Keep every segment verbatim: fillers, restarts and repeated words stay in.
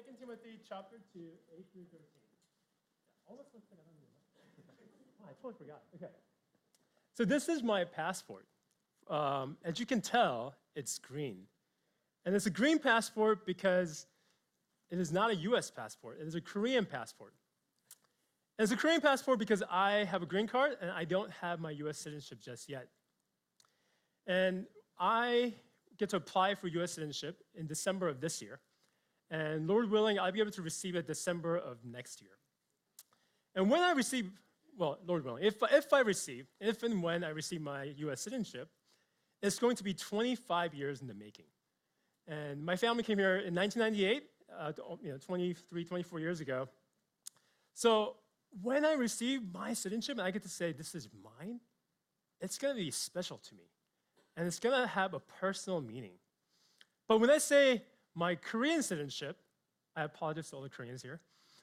Second Timothy chapter two, eight through thirteen. Almost looks like I don't know. Oh, I totally forgot. Okay. So this is my passport. Um, as you can tell, it's green. And it's a green passport because it is not a U S passport. It is a Korean passport. And it's a Korean passport because I have a green card and I don't have my U S citizenship just yet. And I get to apply for U S citizenship in December of this year. And Lord willing, I'll be able to receive it December of next year. And when I receive, well, Lord willing, if, if I receive, if and when I receive my U S citizenship, it's going to be twenty-five years in the making. And my family came here in nineteen ninety-eight, uh, you know, twenty-three, twenty-four years ago. So when I receive my citizenship and I get to say, this is mine, it's going to be special to me. And it's going to have a personal meaning. But when I say my Korean citizenship, I apologize to all the Koreans here,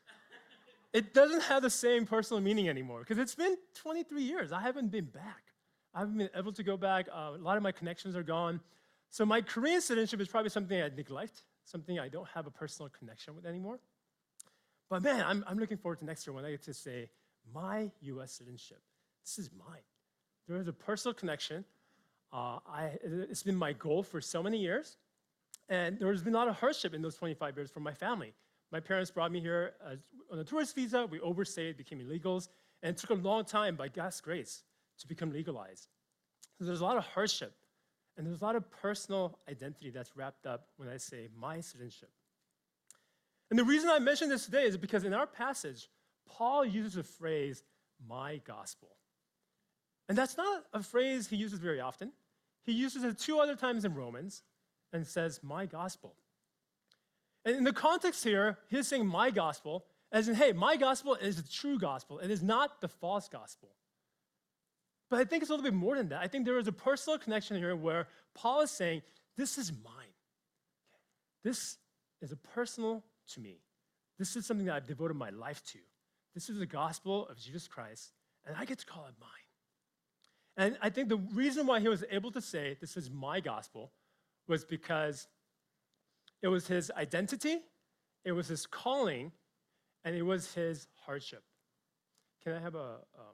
it doesn't have the same personal meaning anymore because it's been twenty-three years. I haven't been back. I haven't been able to go back. Uh, a lot of my connections are gone. So my Korean citizenship is probably something I neglect, something I don't have a personal connection with anymore. But man, I'm, I'm looking forward to next year when I get to say, my U S citizenship, this is mine. There is a personal connection. Uh, I, it's been my goal for so many years. And there's been a lot of hardship in those twenty-five years for my family. My parents brought me here as, on a tourist visa. We overstayed, became illegals, and it took a long time, by God's grace, to become legalized. So there's a lot of hardship, and there's a lot of personal identity that's wrapped up when I say my citizenship. And the reason I mention this today is because in our passage, Paul uses the phrase, my gospel. And that's not a phrase he uses very often. He uses it two other times in Romans and says, my gospel. And in the context here, he's saying my gospel, as in, hey, my gospel is the true gospel. It is not the false gospel. But I think it's a little bit more than that. I think there is a personal connection here where Paul is saying, this is mine. This is a personal to me. This is something that I've devoted my life to. This is the gospel of Jesus Christ, and I get to call it mine. And I think the reason why he was able to say, this is my gospel, was because it was his identity, it was his calling, and it was his hardship. Can I have a... Um,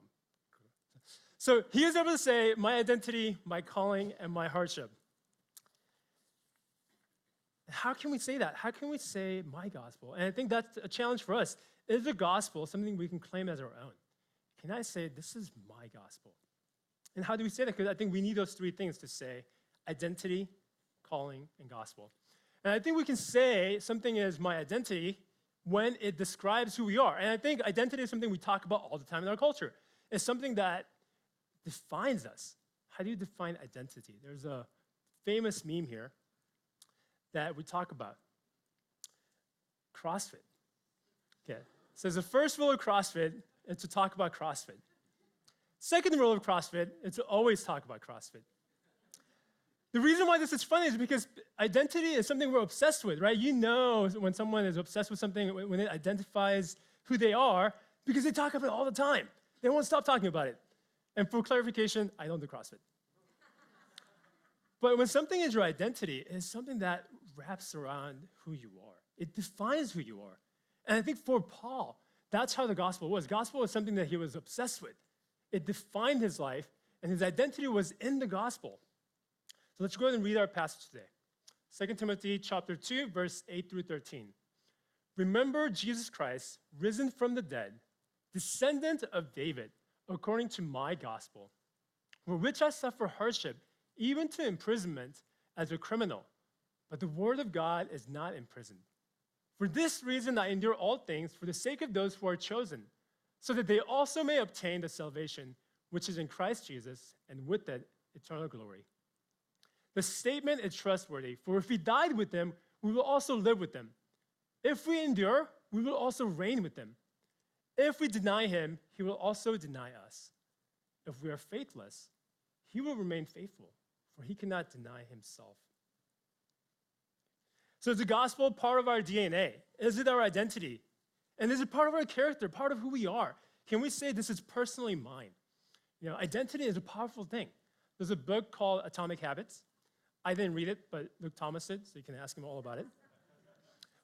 so he is able to say, my identity, my calling, and my hardship. How can we say that? How can we say my gospel? And I think that's a challenge for us. Is the gospel something we can claim as our own? Can I say, this is my gospel? And how do we say that? Because I think we need those three things to say identity, calling, and gospel. And I think we can say something is my identity when it describes who we are. And I think identity is something we talk about all the time in our culture. It's something that defines us. How do you define identity? There's a famous meme here that we talk about. CrossFit. Okay. So the first rule of CrossFit is to talk about CrossFit. Second rule of CrossFit is to always talk about CrossFit. The reason why this is funny is because identity is something we're obsessed with, right? You know when someone is obsessed with something, when it identifies who they are, because they talk about it all the time. They won't stop talking about it. And for clarification, I don't do CrossFit. But when something is your identity, it's something that wraps around who you are. It defines who you are. And I think for Paul, that's how the gospel was. Gospel was something that he was obsessed with. It defined his life, and his identity was in the gospel. So let's go ahead and read our passage today. Second Timothy chapter two, verse eight through thirteen. Remember Jesus Christ, risen from the dead, descendant of David, according to my gospel, for which I suffer hardship, even to imprisonment as a criminal. But the word of God is not imprisoned. For this reason I endure all things for the sake of those who are chosen, so that they also may obtain the salvation which is in Christ Jesus, and with it, eternal glory. The statement is trustworthy, for if we died with him, we will also live with him. If we endure, we will also reign with him. If we deny him, he will also deny us. If we are faithless, he will remain faithful, for he cannot deny himself. So is the gospel part of our D N A? Is it our identity? And is it part of our character, part of who we are? Can we say this is personally mine? You know, identity is a powerful thing. There's a book called Atomic Habits. I didn't read it, but Luke Thomas did, so you can ask him all about it.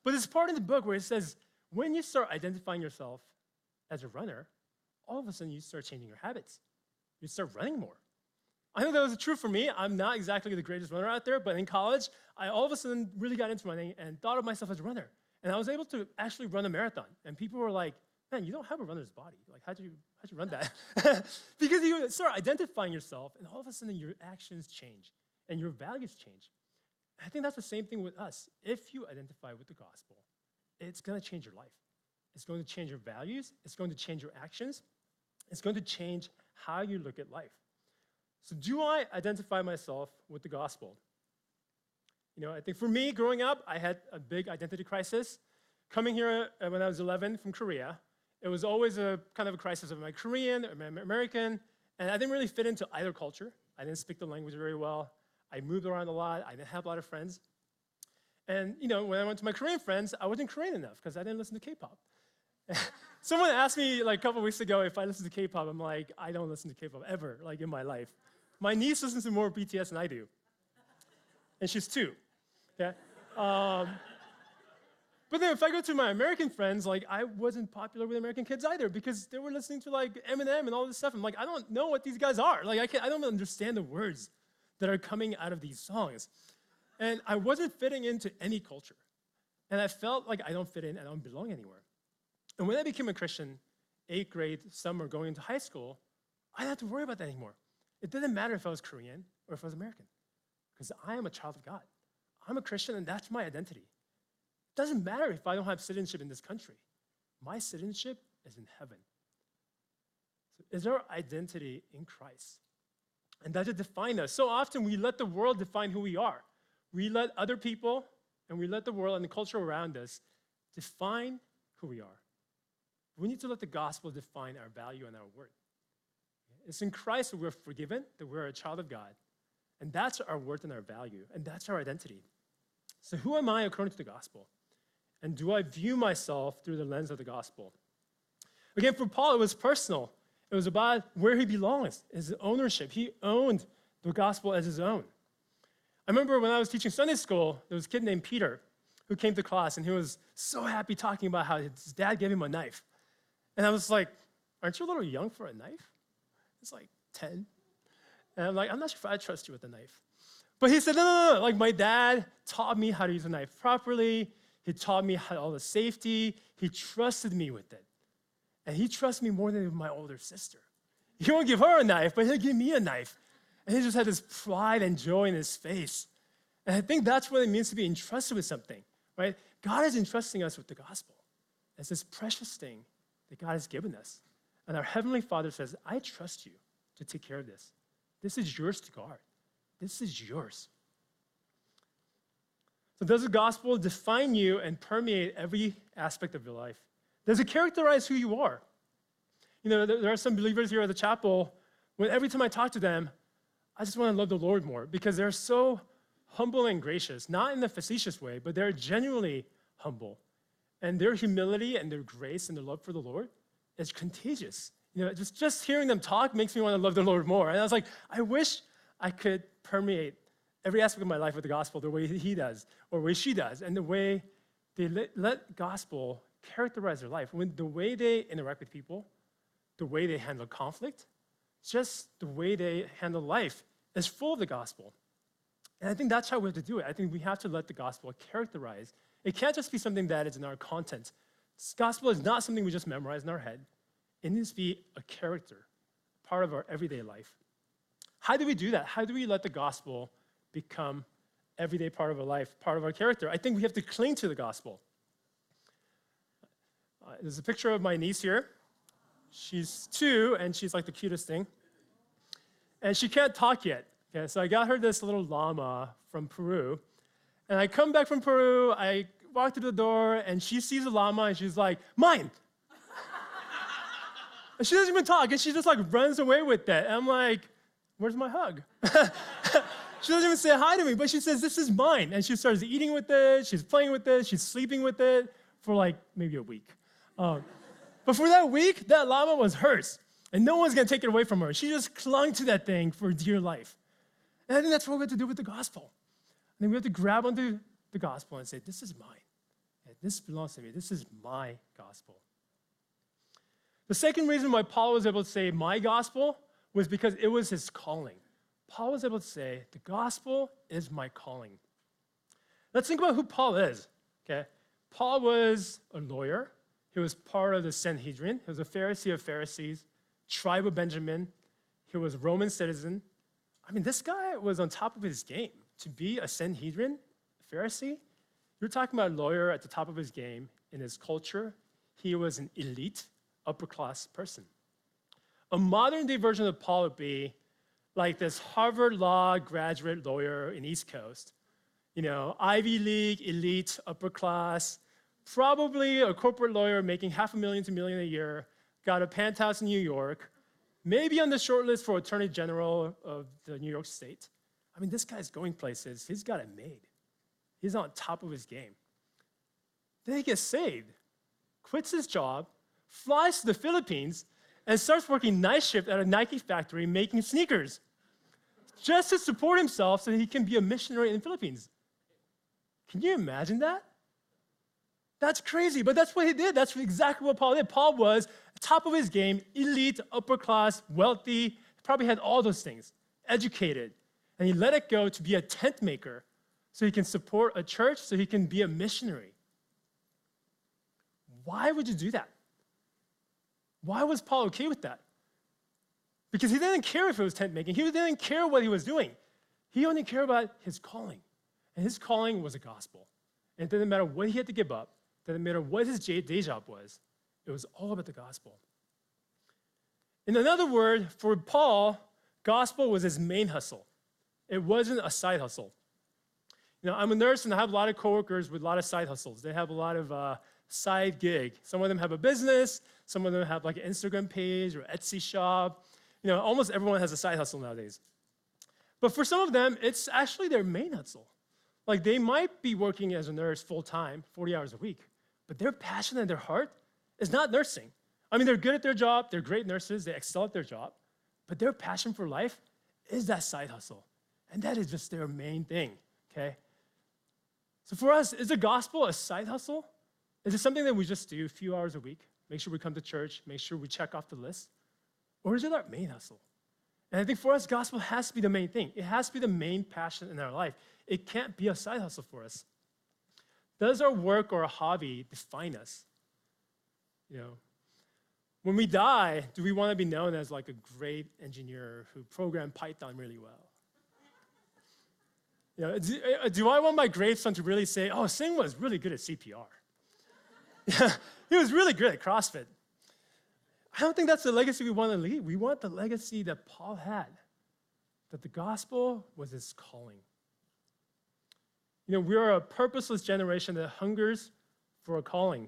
But there's part in the book where it says, when you start identifying yourself as a runner, all of a sudden you start changing your habits. You start running more. I know that was true for me. I'm not exactly the greatest runner out there, but in college, I all of a sudden really got into running and thought of myself as a runner. And I was able to actually run a marathon. And people were like, man, you don't have a runner's body. Like, how'd you, how'd you run that? Because you start identifying yourself, and all of a sudden your actions change and your values change. I think that's the same thing with us. If you identify with the gospel, it's going to change your life. It's going to change your values. It's going to change your actions. It's going to change how you look at life. So do I identify myself with the gospel? You know, I think for me, growing up, I had a big identity crisis. Coming here uh, when I was eleven from Korea, it was always a kind of a crisis of am I Korean or am I American? And I didn't really fit into either culture. I didn't speak the language very well. I moved around a lot. I didn't have a lot of friends. And, you know, when I went to my Korean friends, I wasn't Korean enough because I didn't listen to K-pop. Someone asked me like a couple weeks ago if I listen to K-pop. I'm like, I don't listen to K-pop ever, like in my life. My niece listens to more B T S than I do. And she's two, okay? Um, but then if I go to my American friends, like I wasn't popular with American kids either because they were listening to like Eminem and all this stuff. I'm like, I don't know what these guys are. Like I, can't, I don't understand the words that are coming out of these songs. And I wasn't fitting into any culture. And I felt like I don't fit in and I don't belong anywhere. And when I became a Christian, eighth grade, summer, going into high school, I didn't have to worry about that anymore. It didn't matter if I was Korean or if I was American, because I am a child of God. I'm a Christian, and that's my identity. It doesn't matter if I don't have citizenship in this country. My citizenship is in heaven. So is our identity in Christ? And does it define us? So often we let the world define who we are. We let other people, and we let the world and the culture around us define who we are. We need to let the gospel define our value and our worth. It's in Christ that we're forgiven, that we're a child of God. And that's our worth and our value, and that's our identity. So who am I according to the gospel? And do I view myself through the lens of the gospel? Again, for Paul, it was personal. It was about where he belongs, his ownership. He owned the gospel as his own. I remember when I was teaching Sunday school, there was a kid named Peter who came to class, and he was so happy talking about how his dad gave him a knife. And I was like, aren't you a little young for a knife? It's like ten. And I'm like, I'm not sure if I trust you with a knife. But he said, no, no, no, like my dad taught me how to use a knife properly. He taught me how, all the safety. He trusted me with it. And he trusts me more than my older sister. He won't give her a knife, but he'll give me a knife. And he just had this pride and joy in his face. And I think that's what it means to be entrusted with something, right? God is entrusting us with the gospel. It's this precious thing that God has given us. And our Heavenly Father says, I trust you to take care of this. This is yours to guard. This is yours. So does the gospel define you and permeate every aspect of your life? Does it characterize who you are? You know, there are some believers here at the chapel, when every time I talk to them, I just want to love the Lord more because they're so humble and gracious, not in the facetious way, but they're genuinely humble. And their humility and their grace and their love for the Lord is contagious. You know, just, just hearing them talk makes me want to love the Lord more. And I was like, I wish I could permeate every aspect of my life with the gospel the way he does, or the way she does, and the way they let, let gospel characterize their life. When the way they interact with people, the way they handle conflict, just the way they handle life is full of the gospel. And I think that's how we have to do it. I think we have to let the gospel characterize. It can't just be something that is in our content. This gospel is not something we just memorize in our head. It needs to be a character, part of our everyday life. How do we do that? How do we let the gospel become everyday part of our life, part of our character? I think we have to cling to the gospel. Uh, there's a picture of my niece here. She's two, and she's like the cutest thing. And she can't talk yet. Okay, so I got her this little llama from Peru. And I come back from Peru, I walk through the door, and she sees the llama, and she's like, mine! And she doesn't even talk, and she just like runs away with that. And I'm like, where's my hug? She doesn't even say hi to me, but she says, this is mine. And she starts eating with it, she's playing with it, she's sleeping with it for like maybe a week. Um, but for that week, that llama was hers. And no one's gonna take it away from her. She just clung to that thing for dear life. And I think that's what we have to do with the gospel. I think we have to grab onto the gospel and say, this is mine. This belongs to me. This is my gospel. The second reason why Paul was able to say my gospel was because it was his calling. Paul was able to say, the gospel is my calling. Let's think about who Paul is, okay? Paul was a lawyer. He was part of the Sanhedrin. He was a Pharisee of Pharisees, tribe of Benjamin. He was a Roman citizen. I mean, this guy was on top of his game. To be a Sanhedrin, Pharisee, you're talking about a lawyer at the top of his game in his culture. He was an elite, upper-class person. A modern-day version of Paul would be like this Harvard Law graduate lawyer in East Coast. You know, Ivy League, elite, upper-class, probably a corporate lawyer making half a million to a million a year, got a penthouse in New York, maybe on the short list for Attorney General of the New York State. I mean, this guy's going places. He's got it made. He's on top of his game. Then he gets saved, quits his job, flies to the Philippines, and starts working night shift at a Nike factory making sneakers just to support himself so that he can be a missionary in the Philippines. Can you imagine that? That's crazy, but that's what he did. That's exactly what Paul did. Paul was top of his game, elite, upper class, wealthy, probably had all those things, educated. And he let it go to be a tent maker so he can support a church, so he can be a missionary. Why would you do that? Why was Paul okay with that? Because he didn't care if it was tent making. He didn't care what he was doing. He only cared about his calling. And his calling was the gospel. And it didn't matter what he had to give up. It didn't matter what his day job was. It was all about the gospel. In another word, for Paul, gospel was his main hustle. It wasn't a side hustle. You know, I'm a nurse and I have a lot of coworkers with a lot of side hustles. They have a lot of uh, side gig. Some of them have a business. Some of them have like an Instagram page or Etsy shop. You know, almost everyone has a side hustle nowadays. But for some of them, it's actually their main hustle. Like they might be working as a nurse full-time, forty hours a week, but their passion and their heart is not nursing. I mean, they're good at their job. They're great nurses. They excel at their job. But their passion for life is that side hustle. And that is just their main thing, okay? So for us, is the gospel a side hustle? Is it something that we just do a few hours a week? Make sure we come to church, make sure we check off the list? Or is it our main hustle? And I think for us, gospel has to be the main thing. It has to be the main passion in our life. It can't be a side hustle for us. Does our work or a hobby define us? You know, when we die, do we want to be known as like a great engineer who programmed Python really well? You know, do, do I want my gravestone to really say, oh, Sing was really good at C P R? He was really good at CrossFit. I don't think that's the legacy we want to leave. We want the legacy that Paul had, that the gospel was his calling. You know, we are a purposeless generation that hungers for a calling.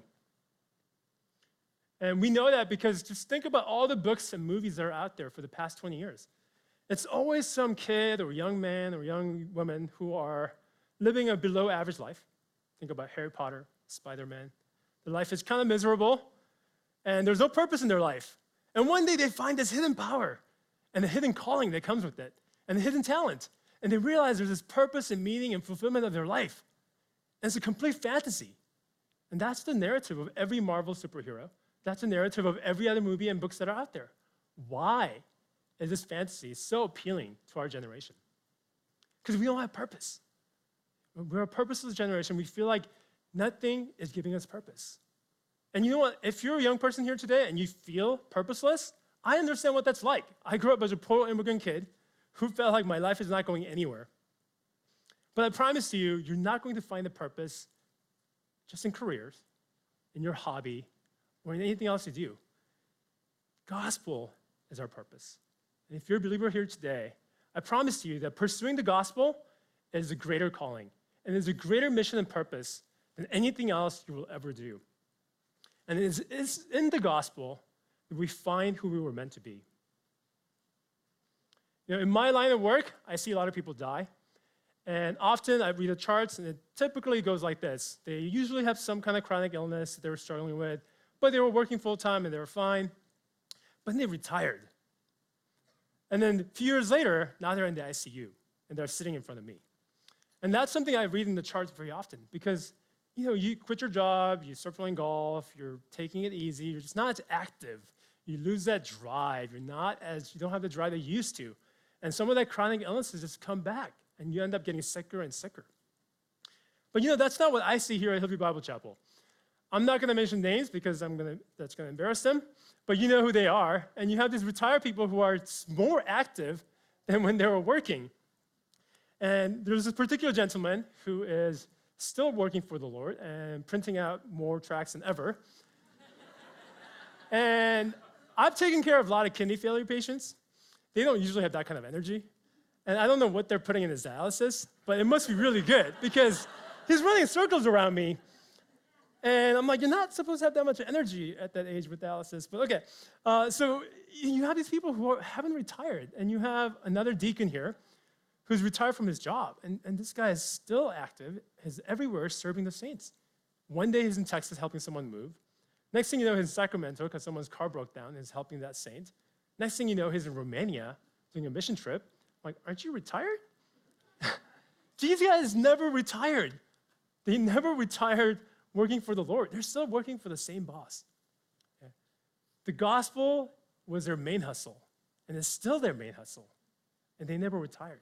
And we know that because just think about all the books and movies that are out there for the past twenty years. It's always some kid or young man or young woman who are living a below average life. Think about Harry Potter, Spider-Man. Their life is kind of miserable, and there's no purpose in their life. And one day they find this hidden power and the hidden calling that comes with it, and the hidden talent. And they realize there's this purpose and meaning and fulfillment of their life. And it's a complete fantasy. And that's the narrative of every Marvel superhero. That's the narrative of every other movie and books that are out there. Why is this fantasy so appealing to our generation? Because we don't have purpose. We're a purposeless generation. We feel like nothing is giving us purpose. And you know what? If you're a young person here today and you feel purposeless, I understand what that's like. I grew up as a poor immigrant kid who felt like my life is not going anywhere. But I promise you, you're not going to find the purpose just in careers, in your hobby, or in anything else you do. Gospel is our purpose. And if you're a believer here today, I promise you that pursuing the gospel is a greater calling, and is a greater mission and purpose than anything else you will ever do. And it is, it's in the gospel that we find who we were meant to be. You know, in my line of work, I see a lot of people die. And often I read the charts, and it typically goes like this. They usually have some kind of chronic illness that they were struggling with, but they were working full-time and they were fine. But then they retired. And then a few years later, now they're in the I C U, and they're sitting in front of me. And that's something I read in the charts very often, because you know, you quit your job, you start playing golf, you're taking it easy, you're just not as active. You lose that drive. You're not as, you don't have the drive that you used to. And some of that chronic illnesses just come back, and you end up getting sicker and sicker. But you know, that's not what I see here at Hillview Bible Chapel. I'm not going to mention names because I'm going to, that's going to embarrass them, but you know who they are. And you have these retired people who are more active than when they were working. And there's this particular gentleman who is still working for the Lord and printing out more tracts than ever. And I've taken care of a lot of kidney failure patients. They don't usually have that kind of energy. And I don't know what they're putting in his dialysis, but it must be really good because he's running circles around me. And I'm like, you're not supposed to have that much energy at that age with dialysis. But okay, uh, so you have these people who are, haven't retired. And you have another deacon here who's retired from his job. And, and this guy is still active, is everywhere serving the saints. One day he's in Texas helping someone move. Next thing you know, he's in Sacramento because someone's car broke down and is helping that saint. Next thing you know, he's in Romania doing a mission trip. I'm like, aren't you retired? These guys never retired. They never retired working for the Lord. They're still working for the same boss. Okay? The gospel was their main hustle, and it's still their main hustle, and they never retired.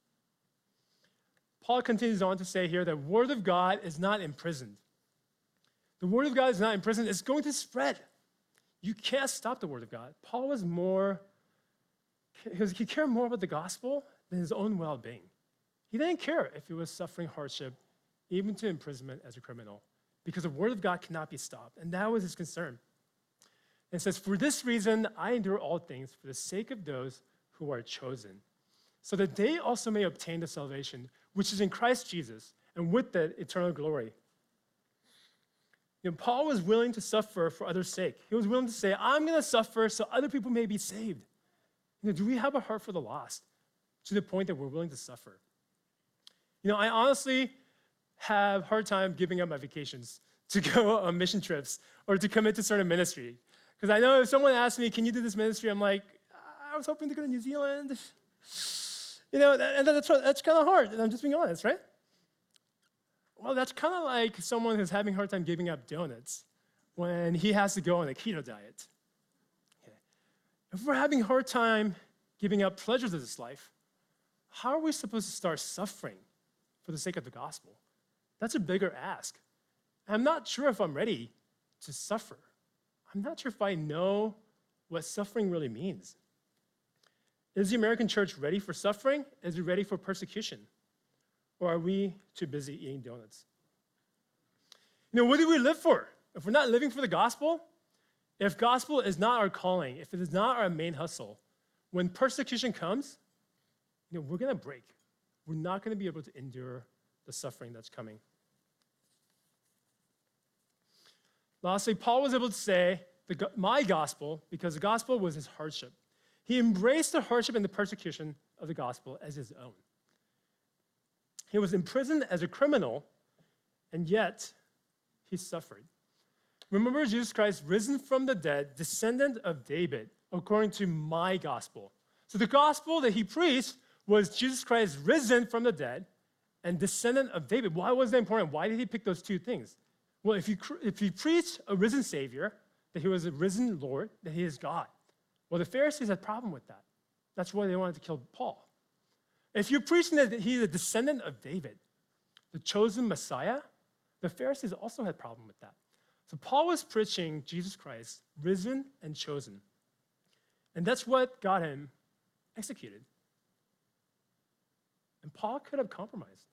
Paul continues on to say here that word of God is not imprisoned. The word of God is not imprisoned. It's going to spread. You can't stop the word of God. Paul was more, he cared more about the gospel than his own well-being. He didn't care if he was suffering hardship, even to imprisonment as a criminal, because the word of God cannot be stopped. And that was his concern. And it says, for this reason, I endure all things for the sake of those who are chosen, so that they also may obtain the salvation which is in Christ Jesus, and with that, eternal glory. You know, Paul was willing to suffer for others' sake. He was willing to say, I'm going to suffer so other people may be saved. You know, do we have a heart for the lost to the point that we're willing to suffer? You know, I honestly have a hard time giving up my vacations to go on mission trips or to commit to certain ministry. Because I know if someone asks me, can you do this ministry? I'm like, I was hoping to go to New Zealand. You know, and that's, that's kind of hard, and I'm just being honest, right? Well, that's kind of like someone who's having a hard time giving up donuts when he has to go on a keto diet. Okay. If we're having a hard time giving up pleasures of this life, how are we supposed to start suffering for the sake of the gospel? That's a bigger ask. I'm not sure if I'm ready to suffer. I'm not sure if I know what suffering really means. Is the American church ready for suffering? Is it ready for persecution? Or are we too busy eating donuts? You know, what do we live for? If we're not living for the gospel, if gospel is not our calling, if it is not our main hustle, when persecution comes, you know, we're going to break. We're not going to be able to endure the suffering that's coming. Lastly, Paul was able to say, the, my gospel, because the gospel was his hardship. He embraced the hardship and the persecution of the gospel as his own. He was imprisoned as a criminal, and yet he suffered. Remember Jesus Christ, risen from the dead, descendant of David, according to my gospel. So the gospel that he preached was Jesus Christ risen from the dead and descendant of David. Why was that important? Why did he pick those two things? Well, if you, if you preach a risen Savior, that he was a risen Lord, that he is God. Well, the Pharisees had a problem with that. That's why they wanted to kill Paul. If you're preaching that he's a descendant of David, the chosen Messiah, the Pharisees also had a problem with that. So Paul was preaching Jesus Christ, risen and chosen. And that's what got him executed. And Paul could have compromised.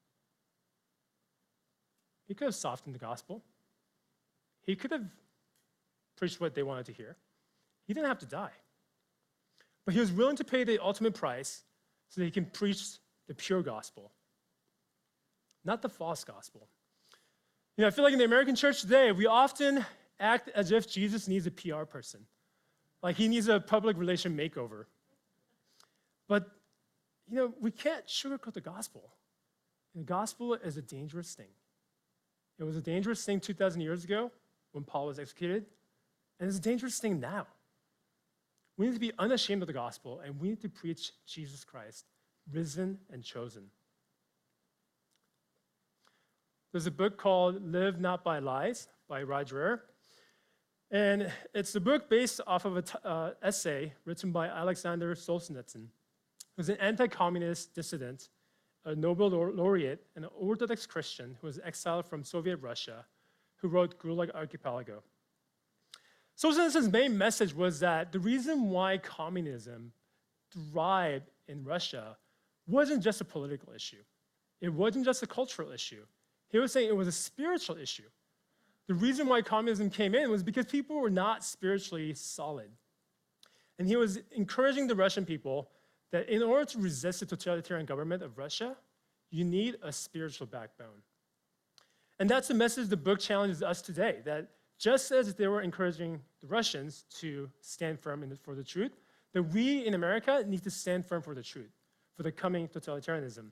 He could have softened the gospel. He could have preached what they wanted to hear. He didn't have to die. But he was willing to pay the ultimate price so that he can preach the pure gospel, not the false gospel. You know, I feel like in the American church today, we often act as if Jesus needs a P R person, like he needs a public relation makeover. But, you know, we can't sugarcoat the gospel. The gospel is a dangerous thing. It was a dangerous thing two thousand years ago when Paul was executed, and it's a dangerous thing now. We need to be unashamed of the gospel, and we need to preach Jesus Christ, risen and chosen. There's a book called Live Not by Lies by Roger Ver. And it's a book based off of an uh, essay written by Alexander Solzhenitsyn, who's an anti-communist dissident, a Nobel laureate, and an Orthodox Christian who was exiled from Soviet Russia, who wrote Gulag Archipelago. Solzhenitsyn's main message was that the reason why communism thrived in Russia wasn't just a political issue. It wasn't just a cultural issue. He was saying it was a spiritual issue. The reason why communism came in was because people were not spiritually solid. And he was encouraging the Russian people that in order to resist the totalitarian government of Russia, you need a spiritual backbone. And that's the message the book challenges us today, that just as they were encouraging the Russians to stand firm in the, for the truth, that we in America need to stand firm for the truth, for the coming totalitarianism.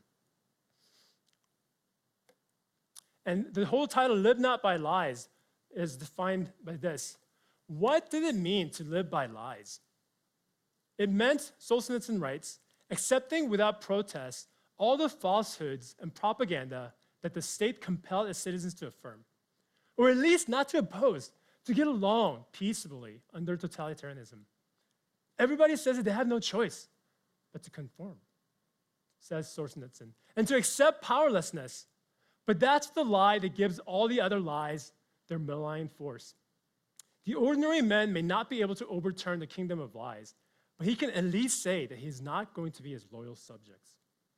And the whole title, Live Not by Lies, is defined by this. What did it mean to live by lies? It meant, Solzhenitsyn writes, accepting without protest all the falsehoods and propaganda that the state compelled its citizens to affirm, or at least not to oppose, to get along peaceably under totalitarianism. Everybody says that they have no choice but to conform, says Solzhenitsyn, and to accept powerlessness. But that's the lie that gives all the other lies their malign force. The ordinary man may not be able to overturn the kingdom of lies, but he can at least say that he's not going to be his loyal subjects.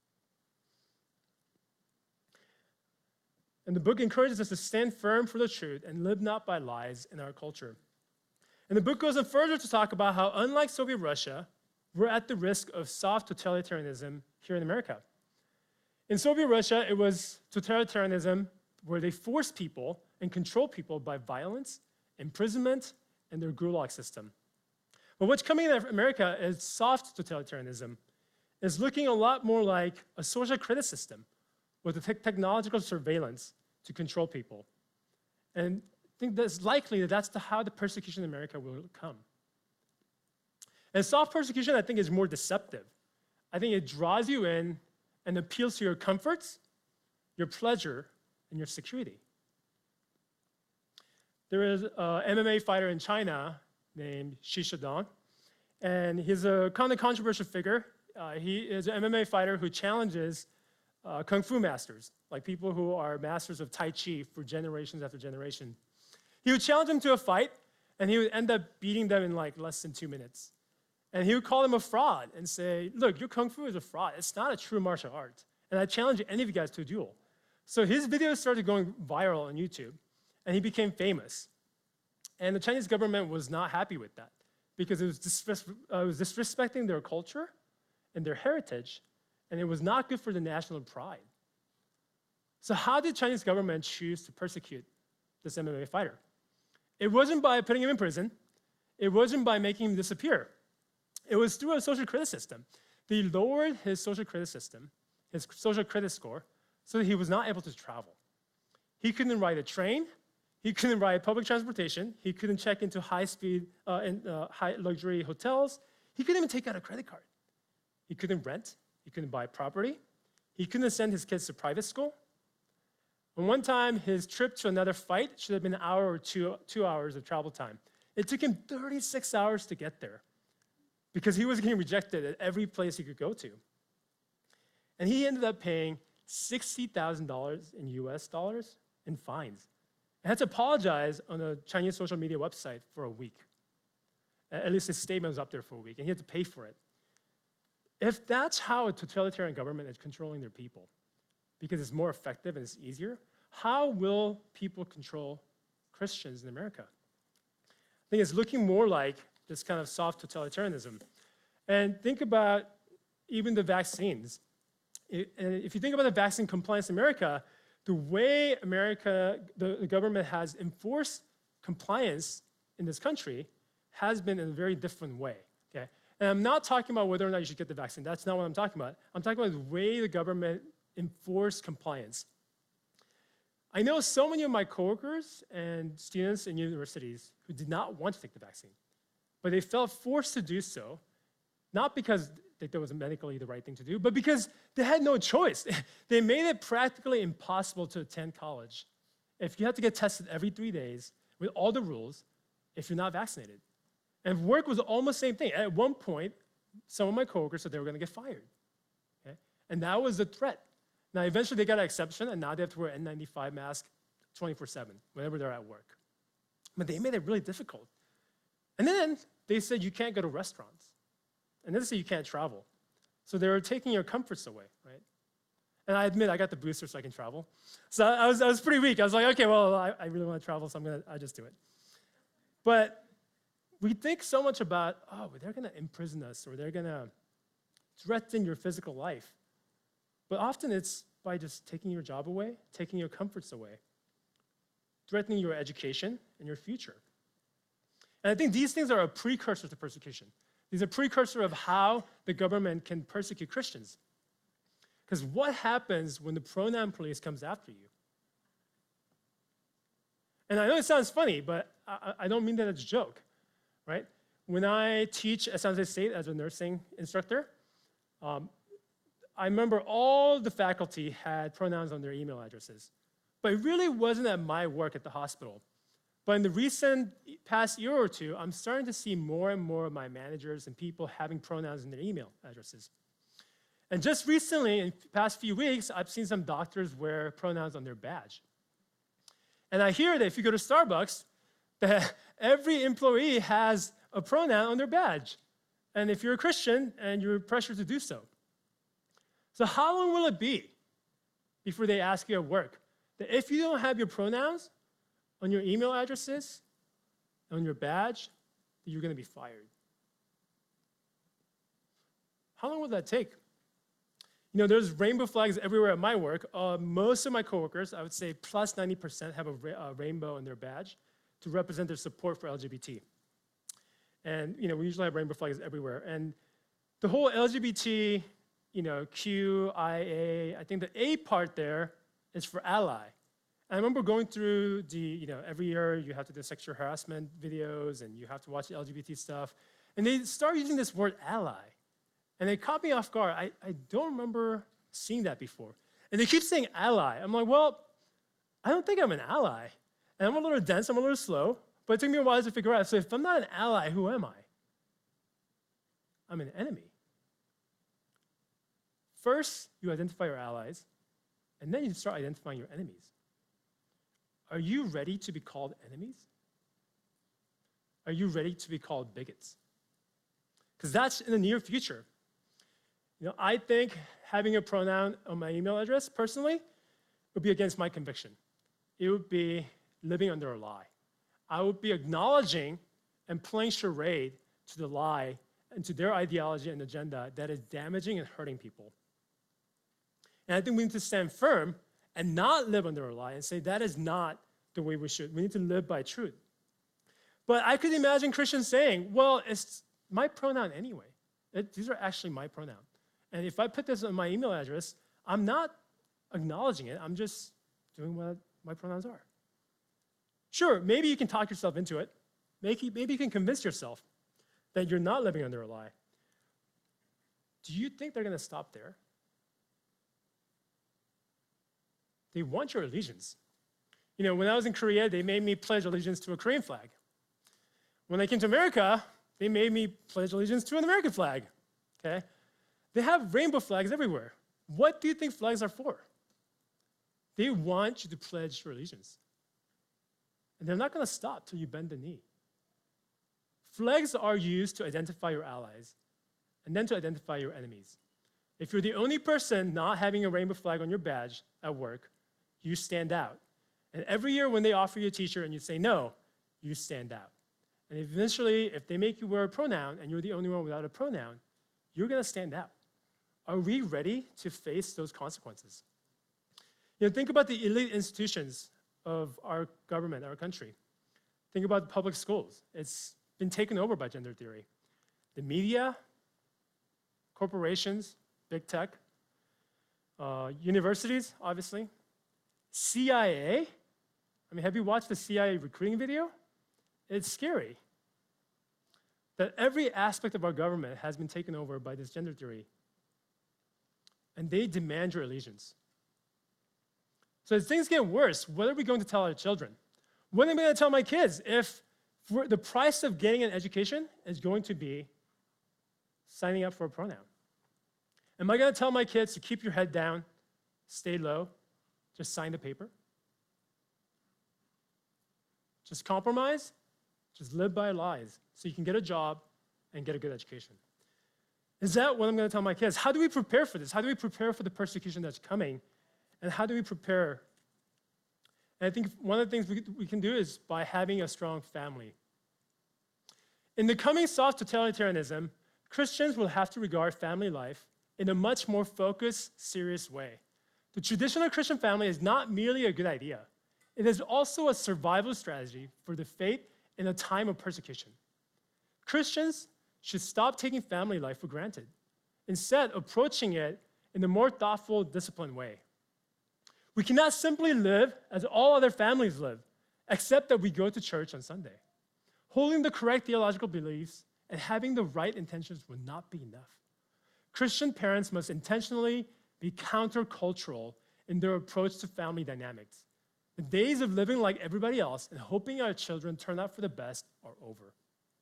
And the book encourages us to stand firm for the truth and live not by lies in our culture. And the book goes on further to talk about how, unlike Soviet Russia, we're at the risk of soft totalitarianism here in America. In Soviet Russia, it was totalitarianism where they forced people and controlled people by violence, imprisonment, and their gulag system. But what's coming in America is soft totalitarianism. It's looking a lot more like a social credit system with the te- technological surveillance to control people. And I think that's likely that that's the, how the persecution in America will come. And soft persecution, I think, is more deceptive. I think it draws you in and appeals to your comforts, your pleasure, and your security. There is an M M A fighter in China named Shi Shidong, and he's a kind of controversial figure. Uh, he is an M M A fighter who challenges uh, Kung Fu masters, like people who are masters of Tai Chi for generations after generation. He would challenge them to a fight, and he would end up beating them in like less than two minutes. And he would call them a fraud and say, look, your Kung Fu is a fraud. It's not a true martial art. And I challenge any of you guys to a duel. So his videos started going viral on YouTube, and he became famous. And the Chinese government was not happy with that because it was, disres- uh, it was disrespecting their culture and their heritage, and it was not good for the national pride. So how did the Chinese government choose to persecute this M M A fighter? It wasn't by putting him in prison. It wasn't by making him disappear. It was through a social credit system. They lowered his social credit system, his social credit score, so that he was not able to travel. He couldn't ride a train. He couldn't ride public transportation. He couldn't check into high-speed, uh, and, uh, high luxury hotels. He couldn't even take out a credit card. He couldn't rent. He couldn't buy property. He couldn't send his kids to private school. And one time, his trip to another fight should have been an hour or two, two hours of travel time. It took him thirty-six hours to get there because he was getting rejected at every place he could go to. And he ended up paying sixty thousand dollars in U S dollars in fines. He had to apologize on a Chinese social media website for a week. At least his statement was up there for a week, and he had to pay for it. If that's how a totalitarian government is controlling their people, because it's more effective and it's easier, how will people control Christians in America? I think it's looking more like this kind of soft totalitarianism. And think about even the vaccines. If you think about the vaccine compliance in America, the way America, the, the government has enforced compliance in this country has been in a very different way, okay? And I'm not talking about whether or not you should get the vaccine. That's not what I'm talking about. I'm talking about the way the government enforced compliance. I know so many of my coworkers and students in universities who did not want to take the vaccine, but they felt forced to do so, not because they thought it was medically the right thing to do, but because they had no choice. They made it practically impossible to attend college if you have to get tested every three days with all the rules if you're not vaccinated. And work was almost the same thing. At one point, some of my coworkers said they were going to get fired. Okay? And that was the threat. Now, eventually they got an exception, and now they have to wear an N ninety-five mask twenty-four seven whenever they're at work. But they made it really difficult. And then they said you can't go to restaurants. And then they said you can't travel. So they were taking your comforts away, right? And I admit I got the booster so I can travel. So I was, I was pretty weak. I was like, okay, well, I, I really want to travel, so I'm gonna, I'll just do it. But we think so much about, oh, they're gonna imprison us, or they're gonna threaten your physical life. But often it's by just taking your job away, taking your comforts away, threatening your education and your future. And I think these things are a precursor to persecution. These are a precursor of how the government can persecute Christians. Because what happens when the pronoun police comes after you? And I know it sounds funny, but I, I don't mean that as a joke, right? When I teach at San Jose State as a nursing instructor, um, I remember all the faculty had pronouns on their email addresses. But it really wasn't at my work at the hospital. But in the recent past year or two, I'm starting to see more and more of my managers and people having pronouns in their email addresses. And just recently, in the past few weeks, I've seen some doctors wear pronouns on their badge. And I hear that if you go to Starbucks, that every employee has a pronoun on their badge. And if you're a Christian, and you're pressured to do so. So how long will it be before they ask you at work that if you don't have your pronouns on your email addresses, on your badge, that you're going to be fired? How long will that take? You know, there's rainbow flags everywhere at my work. Uh, most of my coworkers, I would say plus ninety percent, have a, ra- a rainbow on their badge to represent their support for L G B T. And, you know, we usually have rainbow flags everywhere. And the whole L G B T, you know, Q, I, A, I think the A part there is for ally. I remember going through the, you know, every year you have to do sexual harassment videos and you have to watch the L G B T stuff. And they start using this word ally. And they caught me off guard. I, I don't remember seeing that before. And they keep saying ally. I'm like, well, I don't think I'm an ally. And I'm a little dense, I'm a little slow, but it took me a while to figure out. So if I'm not an ally, who am I? I'm an enemy. First, you identify your allies, and then you start identifying your enemies. Are you ready to be called enemies? Are you ready to be called bigots? Because that's in the near future. You know, I think having a pronoun on my email address, personally, would be against my conviction. It would be living under a lie. I would be acknowledging and playing charade to the lie and to their ideology and agenda that is damaging and hurting people. And I think we need to stand firm and not live under a lie and say that is not the way we should. We need to live by truth. But I could imagine Christians saying, well, it's my pronoun anyway. It, these are actually my pronoun. And if I put this on my email address, I'm not acknowledging it. I'm just doing what my pronouns are. Sure, maybe you can talk yourself into it. Maybe, maybe you can convince yourself that you're not living under a lie. Do you think they're going to stop there? They want your allegiance. You know, when I was in Korea, they made me pledge allegiance to a Korean flag. When I came to America, they made me pledge allegiance to an American flag, okay? They have rainbow flags everywhere. What do you think flags are for? They want you to pledge your allegiance. And they're not going to stop till you bend the knee. Flags are used to identify your allies and then to identify your enemies. If you're the only person not having a rainbow flag on your badge at work, you stand out. And every year when they offer you a t-shirt and you say no, you stand out. And eventually, if they make you wear a pronoun and you're the only one without a pronoun, you're going to stand out. Are we ready to face those consequences? You know, think about the elite institutions of our government, our country. Think about the public schools. It's been taken over by gender theory. The media, corporations, big tech, uh, universities, obviously, C I A. I mean, have you watched the C I A recruiting video? It's scary. that every aspect of our government has been taken over by this gender theory. And they demand your allegiance. So as things get worse, what are we going to tell our children? What am I going to tell my kids if for the price of getting an education is going to be signing up for a pronoun? Am I going to tell my kids to keep your head down, stay low, just sign the paper? Just compromise, just live by lies so you can get a job and get a good education. Is that what I'm going to tell my kids? How do we prepare for this? How do we prepare for the persecution that's coming? And how do we prepare? And I think one of the things we, we can do is by having a strong family. In the coming soft totalitarianism, Christians will have to regard family life in a much more focused, serious way. The traditional Christian family is not merely a good idea. It is also a survival strategy for the faith in a time of persecution. Christians should stop taking family life for granted, instead approaching it in a more thoughtful, disciplined way. We cannot simply live as all other families live, except that we go to church on Sunday. Holding the correct theological beliefs and having the right intentions will not be enough. Christian parents must intentionally be countercultural in their approach to family dynamics. The days of living like everybody else and hoping our children turn out for the best are over.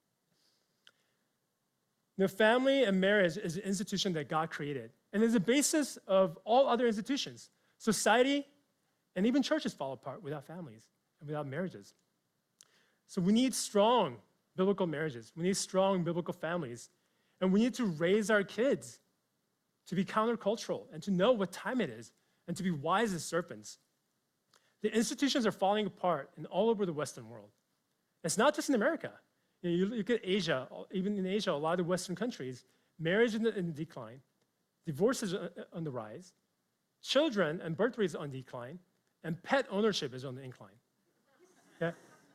The family and marriage is an institution that God created and is the basis of all other institutions. Society and even churches fall apart without families and without marriages. So we need strong biblical marriages. We need strong biblical families. And we need to raise our kids to be countercultural and to know what time it is and to be wise as serpents. The institutions are falling apart in all over the Western world. It's not just in America. You know, you look at Asia, even in Asia, a lot of the Western countries, marriage is in, in decline, divorce is on the rise, children and birth rates on decline, and pet ownership is on the incline. Okay?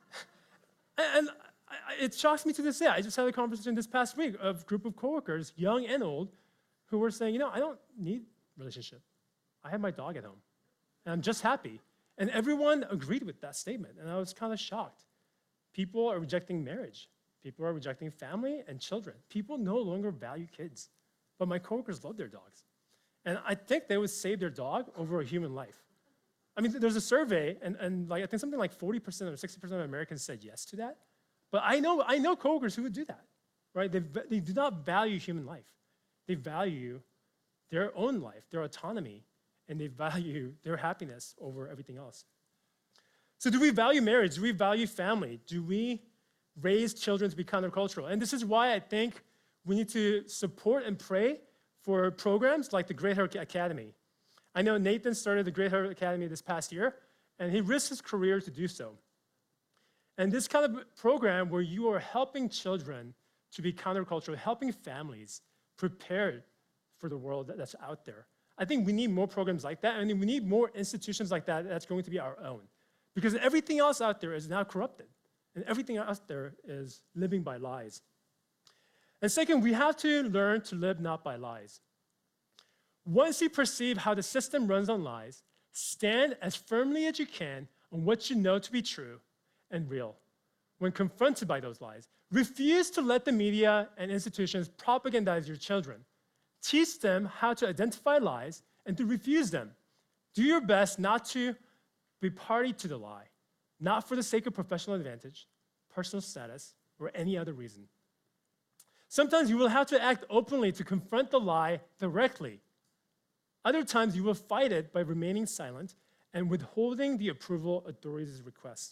And I, it shocks me to this day. I just had a conversation this past week of a group of coworkers, young and old, who were saying, you know, I don't need a relationship. I have my dog at home, and I'm just happy. And everyone agreed with that statement, and I was kind of shocked. People are rejecting marriage. People are rejecting family and children. People no longer value kids, but my coworkers love their dogs. And I think they would save their dog over a human life. I mean, there's a survey, and, and like I think something like forty percent or sixty percent of Americans said yes to that. But I know, I know coworkers who would do that, right? They, they do not value human life. They value their own life, their autonomy, and they value their happiness over everything else. So do we value marriage? Do we value family? Do we raise children to be countercultural? And this is why I think we need to support and pray for programs like the Great Heart Academy. I know Nathan started the Great Heart Academy this past year, and he risked his career to do so. And this kind of program where you are helping children to be countercultural, helping families prepare for the world that's out there. I think we need more programs like that, and we need more institutions like that that's going to be our own. Because everything else out there is now corrupted, and everything out there is living by lies. And second, we have to learn to live not by lies. Once you perceive how the system runs on lies, stand as firmly as you can on what you know to be true and real. When confronted by those lies, refuse to let the media and institutions propagandize your children. Teach them how to identify lies and to refuse them. Do your best not to be party to the lie, not for the sake of professional advantage, personal status, or any other reason. Sometimes you will have to act openly to confront the lie directly. Other times you will fight it by remaining silent and withholding the approval authorities' requests.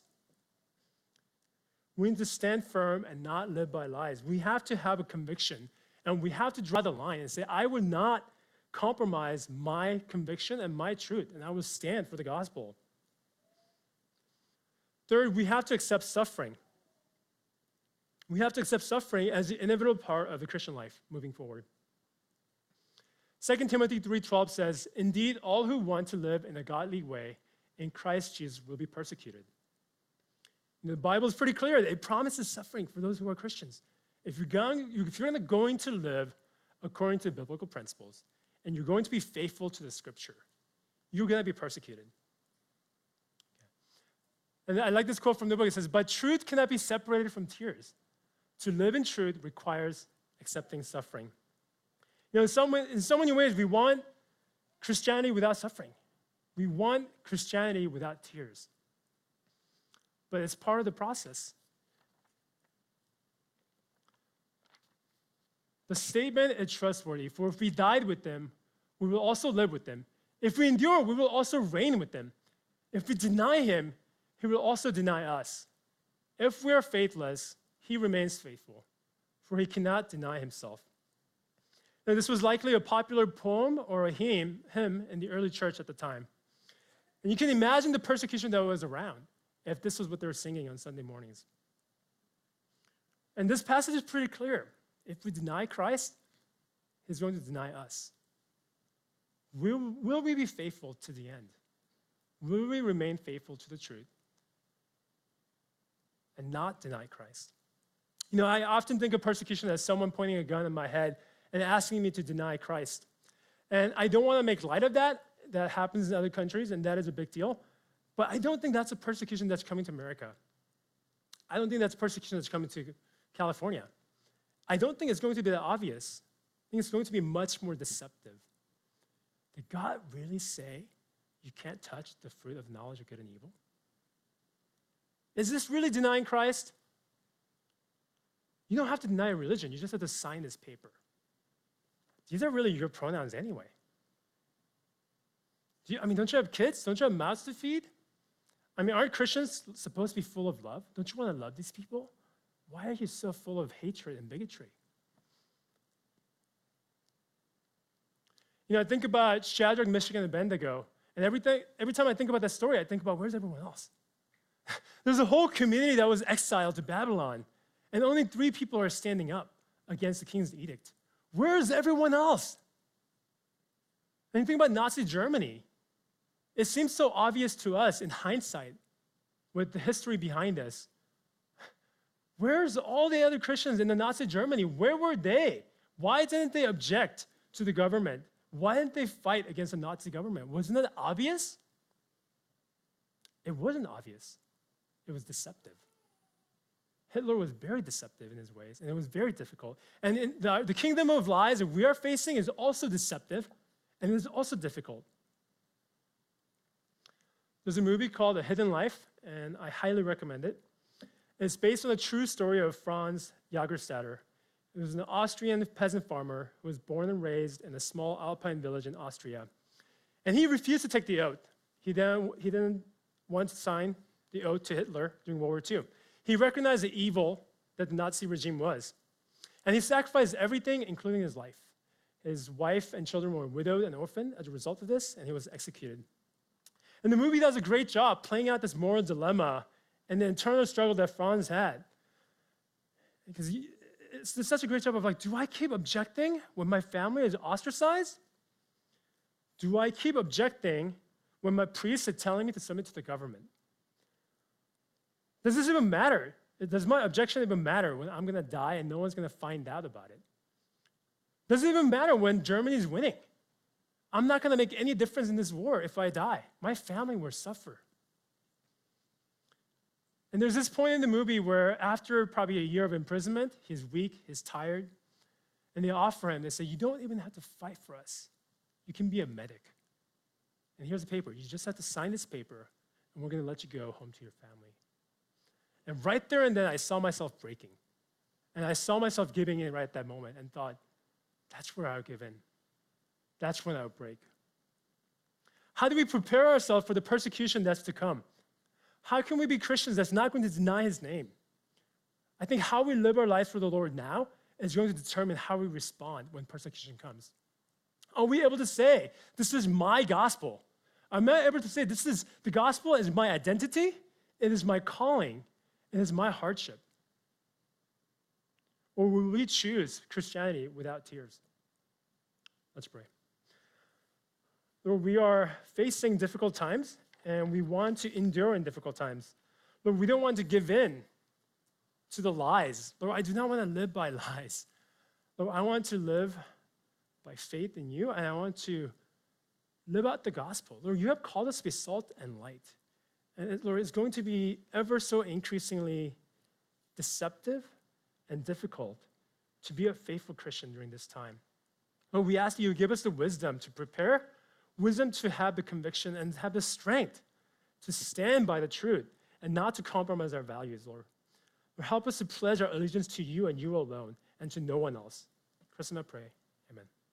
We need to stand firm and not live by lies. We have to have a conviction, and we have to draw the line and say, I will not compromise my conviction and my truth, and I will stand for the gospel. Third, we have to accept suffering. We have to accept suffering as the inevitable part of the Christian life moving forward. Second Timothy three twelve says, indeed, all who want to live in a godly way in Christ Jesus will be persecuted. And the Bible is pretty clear. It promises suffering for those who are Christians. If you're going, if you're going to live according to biblical principles, and you're going to be faithful to the scripture, you're going to be persecuted. And I like this quote from the book. It says, but truth cannot be separated from tears. To live in truth requires accepting suffering. You know, in, some, in so many ways, we want Christianity without suffering. We want Christianity without tears. But it's part of the process. The statement is trustworthy, for if we died with them, we will also live with them. If we endure, we will also reign with them. If we deny him, he will also deny us. If we are faithless, he remains faithful, for he cannot deny himself. Now, this was likely a popular poem or a hymn, hymn in the early church at the time. And you can imagine the persecution that was around if this was what they were singing on Sunday mornings. And this passage is pretty clear. If we deny Christ, he's going to deny us. Will, will we be faithful to the end? Will we remain faithful to the truth and not deny Christ? You know, I often think of persecution as someone pointing a gun at my head and asking me to deny Christ. And I don't want to make light of that. That happens in other countries, and that is a big deal. But I don't think that's a persecution that's coming to America. I don't think that's persecution that's coming to California. I don't think it's going to be that obvious. I think it's going to be much more deceptive. Did God really say you can't touch the fruit of knowledge of good and evil? Is this really denying Christ? You don't have to deny a religion. You just have to sign this paper. These are really your pronouns anyway. Do you, I mean, don't you have kids? Don't you have mouths to feed? I mean, aren't Christians supposed to be full of love? Don't you want to love these people? Why are you so full of hatred and bigotry? You know, I think about Shadrach, Meshach, and Abednego, and everything, every time I think about that story, I think about, where's everyone else? There's a whole community that was exiled to Babylon, and only three people are standing up against the king's edict. Where's everyone else? And you think about Nazi Germany. It seems so obvious to us in hindsight with the history behind us. Where's all the other Christians in the Nazi Germany? Where were they? Why didn't they object to the government? Why didn't they fight against the Nazi government? Wasn't it obvious? It wasn't obvious. It was deceptive. Hitler was very deceptive in his ways, and it was very difficult. And in the, the kingdom of lies that we are facing is also deceptive, and it is also difficult. There's a movie called A Hidden Life, and I highly recommend it. It's based on a true story of Franz Jagerstatter. He was an Austrian peasant farmer who was born and raised in a small alpine village in Austria. And he refused to take the oath. He then, he didn't want to sign the oath to Hitler during World War Two. He recognized the evil that the Nazi regime was. And he sacrificed everything, including his life. His wife and children were widowed and orphaned as a result of this, and he was executed. And the movie does a great job playing out this moral dilemma and the internal struggle that Franz had. Because he, it's, it's such a great job of like, do I keep objecting when my family is ostracized? Do I keep objecting when my priests are telling me to submit to the government? Does this even matter? Does my objection even matter when I'm going to die and no one's going to find out about it? Does it even matter when Germany's winning? I'm not going to make any difference in this war if I die. My family will suffer. And there's this point in the movie where after probably a year of imprisonment, he's weak, he's tired, and they offer him, they say, you don't even have to fight for us. You can be a medic. And here's the paper. You just have to sign this paper, and we're going to let you go home to your family. And right there and then, I saw myself breaking. And I saw myself giving in right at that moment and thought, that's where I'll give in. That's when I'll break. How do we prepare ourselves for the persecution that's to come? How can we be Christians that's not going to deny his name? I think how we live our lives for the Lord now is going to determine how we respond when persecution comes. Are we able to say, this is my gospel? Am I able to say, this is the gospel is my identity, it is my calling, it is my hardship? Or will we choose Christianity without tears? Let's pray. Lord, we are facing difficult times, and we want to endure in difficult times. Lord, we don't want to give in to the lies. Lord, I do not want to live by lies. Lord, I want to live by faith in you, and I want to live out the gospel. Lord, you have called us to be salt and light. And Lord, it's going to be ever so increasingly deceptive and difficult to be a faithful Christian during this time. Lord, we ask that you give us the wisdom to prepare, wisdom to have the conviction, and have the strength to stand by the truth and not to compromise our values, Lord. Lord, help us to pledge our allegiance to you and you alone and to no one else. In Christ, I pray. Amen.